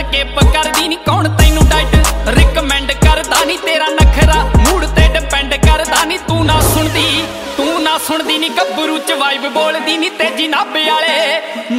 skip करदी नी कौन तैनू डाइट रिकमेंड करदा नी तेरा नखरा मूड ते डिपेंड करदा नी तू ना सुनदी नी गब्बरू च वाइब बोलदी नी तेजी नाभे वाले